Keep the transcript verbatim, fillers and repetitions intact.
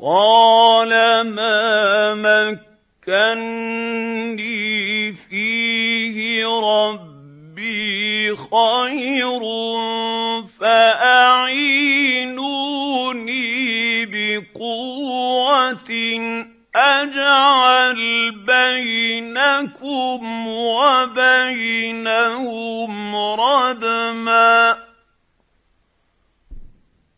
قَالَ مَا مَكَّنِّي فِيهِ رَبِّي خَيْرٌ فَأَعِينُونِي بِقُوَّةٍ أَجْعَلْ بَيْنَكُمْ وَبَيْنَهُمْ رَدْمًا